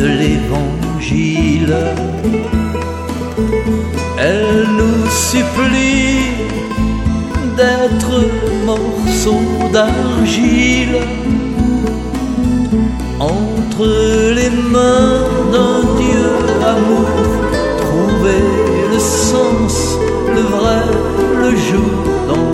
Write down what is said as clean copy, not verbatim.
de l'Évangile. Elle nous supplie d'être morceaux d'argile entre les mains d'un Dieu amour. Trouver le sens, le vrai, le jour dans